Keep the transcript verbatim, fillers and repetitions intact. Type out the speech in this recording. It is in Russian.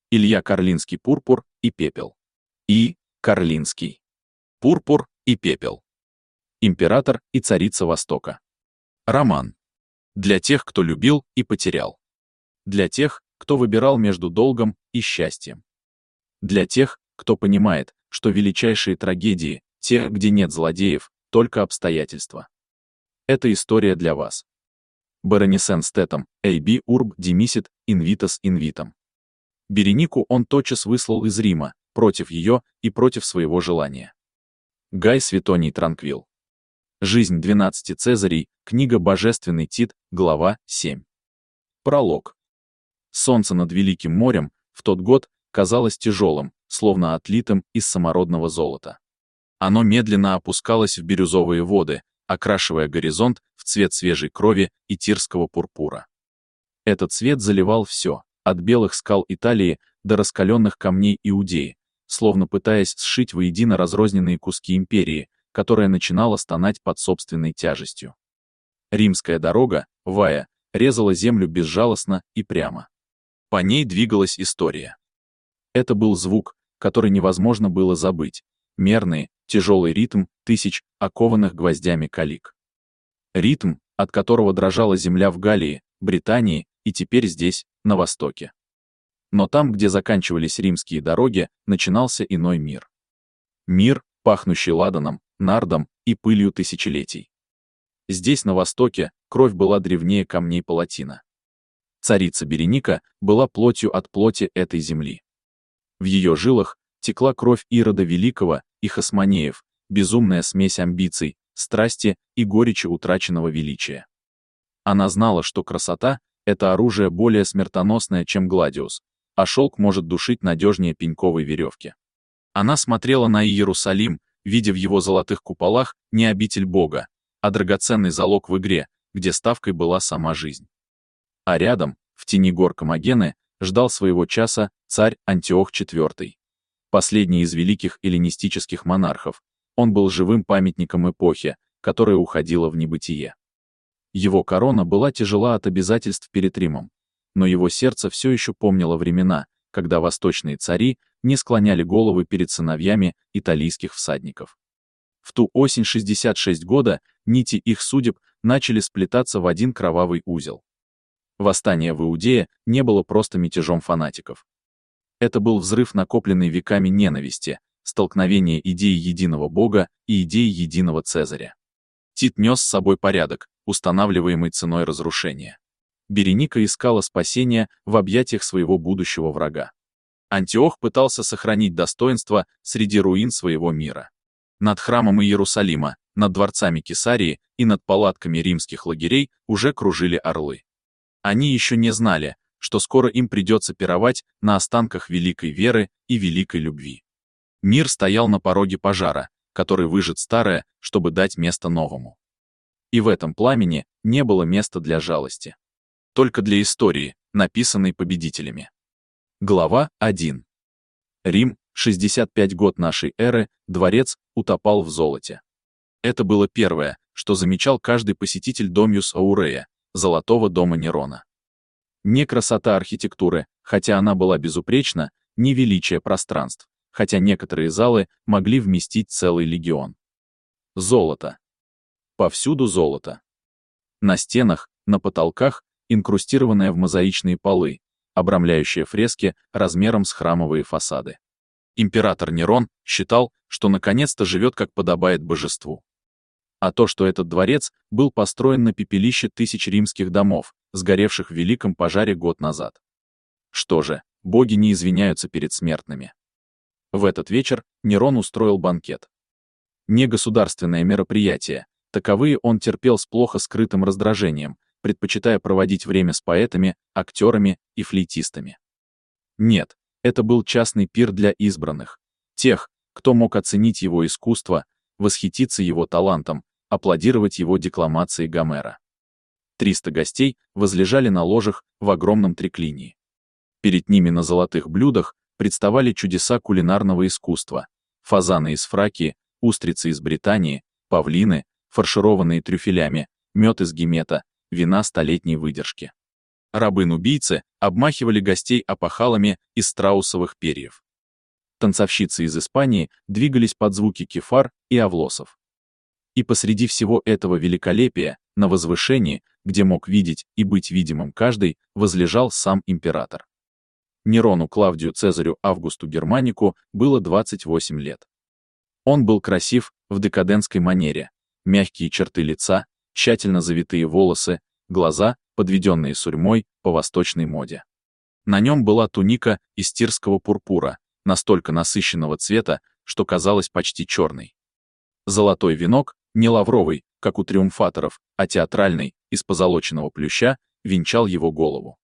Илья Карлинский «Пурпур и пепел». И. Карлинский. «Пурпур и пепел». Император и царица Востока. Роман. Для тех, кто любил и потерял. Для тех, кто выбирал между долгом и счастьем. Для тех, кто понимает, что величайшие трагедии, те, где нет злодеев, только обстоятельства. Это история для вас. Баронесен Стетом, эйби урб димисит, инвитас инвитам. Беренику он тотчас выслал из Рима, против ее и против своего желания. Гай Светоний Транквил. Жизнь двенадцати Цезарей, книга Божественный Тит, глава семь. Пролог. Солнце над Великим морем в тот год казалось тяжелым, словно отлитым из самородного золота. Оно медленно опускалось в бирюзовые воды, окрашивая горизонт в цвет свежей крови и тирского пурпура. Этот цвет заливал все, от белых скал Италии до раскаленных камней Иудеи, словно пытаясь сшить воедино разрозненные куски империи, которая начинала стонать под собственной тяжестью. Римская дорога, Вая, резала землю безжалостно и прямо. По ней двигалась история. Это был звук, который невозможно было забыть, мерный, тяжелый ритм тысяч окованных гвоздями калик. Ритм, от которого дрожала земля в Галлии, Британии и теперь здесь, на Востоке. Но там, где заканчивались римские дороги, начинался иной мир. Мир, пахнущий ладаном, нардом и пылью тысячелетий. Здесь, на Востоке, кровь была древнее камней палатина. Царица Береника была плотью от плоти этой земли. В ее жилах текла кровь Ирода Великого и Хасмонеев, безумная смесь амбиций, страсти и горечи утраченного величия. Она знала, что красота — это оружие более смертоносное, чем гладиус, а шелк может душить надежнее пеньковой веревки. Она смотрела на Иерусалим, видя в его золотых куполах не обитель Бога, а драгоценный залог в игре, где ставкой была сама жизнь. А рядом, в тени гор Комагены, ждал своего часа царь Антиох четвёртый. Последний из великих эллинистических монархов, он был живым памятником эпохи, которая уходила в небытие. Его корона была тяжела от обязательств перед Римом, но его сердце все еще помнило времена, когда восточные цари не склоняли головы перед сыновьями италийских всадников. В ту осень шестьдесят шесть года нити их судеб начали сплетаться в один кровавый узел. Восстание в Иудее не было просто мятежом фанатиков. Это был взрыв накопленной веками ненависти, столкновение идеи единого Бога и идеи единого Цезаря. Тит нес с собой порядок, устанавливаемый ценой разрушения. Береника искала спасения в объятиях своего будущего врага. Антиох пытался сохранить достоинство среди руин своего мира. Над храмом Иерусалима, над дворцами Кесарии и над палатками римских лагерей уже кружили орлы. Они еще не знали, что скоро им придется пировать на останках великой веры и великой любви. Мир стоял на пороге пожара, который выжжет старое, чтобы дать место новому. И в этом пламени не было места для жалости. Только для истории, написанной победителями. Глава первая. Рим, шестьдесят пятый год нашей эры, дворец утопал в золоте. Это было первое, что замечал каждый посетитель Домиус Аурея, золотого дома Нерона. Не красота архитектуры, хотя она была безупречна, не величие пространств, хотя некоторые залы могли вместить целый легион. Золото. Повсюду золото. На стенах, на потолках, инкрустированное в мозаичные полы, обрамляющие фрески размером с храмовые фасады. Император Нерон считал, что наконец-то живет как подобает божеству. А то, что этот дворец был построен на пепелище тысяч римских домов, сгоревших в великом пожаре год назад. Что же, боги не извиняются перед смертными. В этот вечер Нерон устроил банкет. Не государственное мероприятие, таковые он терпел с плохо скрытым раздражением, предпочитая проводить время с поэтами, актерами и флейтистами. Нет, это был частный пир для избранных, тех, кто мог оценить его искусство, восхититься его талантом, аплодировать его декламации Гомера. Триста гостей возлежали на ложах в огромном триклинии. Перед ними на золотых блюдах представали чудеса кулинарного искусства: фазаны из Фракии, устрицы из Британии, павлины, фаршированные трюфелями, мед из Гимета, вина столетней выдержки. Рабын-убийцы обмахивали гостей опахалами из страусовых перьев. Танцовщицы из Испании двигались под звуки кефар и авлосов. И посреди всего этого великолепия, на возвышении, где мог видеть и быть видимым каждый, возлежал сам император. Нерону Клавдию Цезарю Августу Германику было двадцать восемь лет. Он был красив в декадентской манере, мягкие черты лица, тщательно завитые волосы, глаза, подведенные сурьмой по восточной моде. На нем была туника из тирского пурпура, настолько насыщенного цвета, что казалась почти черной. Золотой венок, не лавровый, как у триумфаторов, а театральный, из позолоченного плюща, венчал его голову.